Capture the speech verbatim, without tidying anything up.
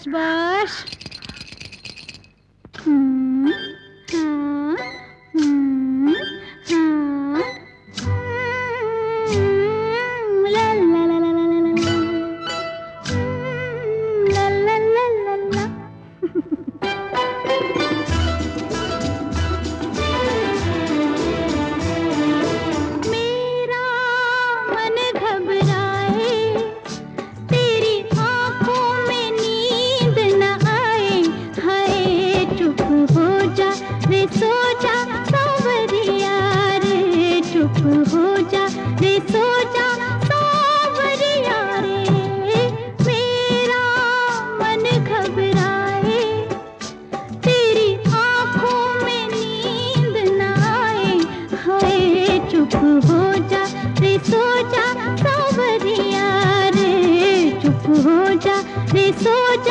बस बस। हम्म, हाँ, हम्म, हाँ, हम्म, ला ला ला ला ला ला ला, हम्म, ला ला ला ला ला। मेरा मन घबराए, तेरी आँखों में नींद न आए, हाय चुप हो जा रे सो जा सांवरिया रे, चुप हो जा रे सो जा सांवरिया रे। मेरा मन घबराए, तेरी आँखों में नींद न आए, हाय चुप हो जा रे सो जा सांवरिया रे, चुप हो जा रे सो